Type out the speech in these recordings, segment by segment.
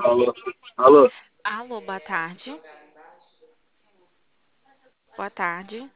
Alô, alô, Alô, boa tarde. Boa tarde.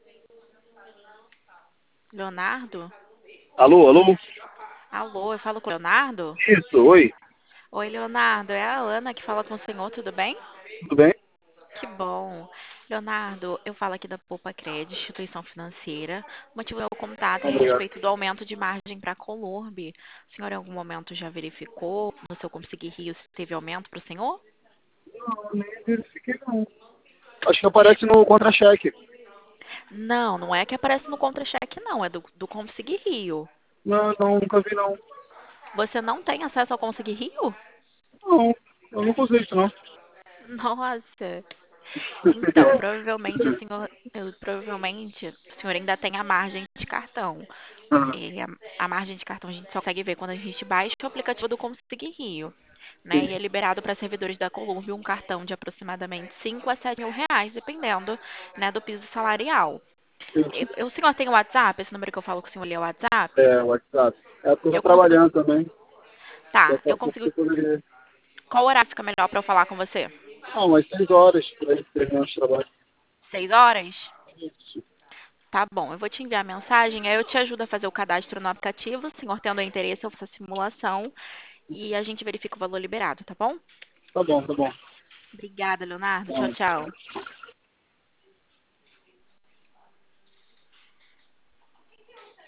Leonardo? alô, Alô, eu falo com o Leonardo? isso, oi, Oi, Leonardo, é a Ana que fala com o senhor, tudo bem? tudo bem? Que bom. Leonardo, eu falo aqui da Poupa Cred, instituição financeira. O motivo é o contato a Obrigado. respeito do aumento de margem para a Colurb. O senhor em algum momento já verificou no seu Conseguir Rio se teve aumento para o senhor? Não, nem verifiquei não. Acho que aparece no contra-cheque. Não, não é que aparece no contra-cheque, não, é do Conseguir Rio. Não, não, nunca vi não. Você não tem acesso ao Conseguir Rio? Não, eu nunca usei isso não. Nossa. Então, provavelmente o senhor ainda tem a margem de cartão. Ah, A margem de cartão a gente só consegue ver quando a gente baixa o aplicativo do Conseguir Rio, né? E é liberado para servidores da Colúmbia um cartão de aproximadamente 5 a 7 mil reais, dependendo, né, do piso salarial. sim. O senhor tem o WhatsApp? Esse número que eu falo com o senhor ali é o WhatsApp? É, WhatsApp. É porque eu tô Eu consigo. trabalhando também. Tá, Daqui a eu pouco consigo. você poderia. Qual horário fica melhor para eu falar com você? Não, mas 6 horas por aí, terminando de trabalho. 6 horas? Isso. Tá bom, eu vou te enviar a mensagem, aí eu te ajudo a fazer o cadastro no aplicativo. O senhor tendo interesse, eu faço a simulação e a gente verifica o valor liberado, tá bom? Tá bom, tá bom. Obrigada, Leonardo. Tchau, Então, tchau.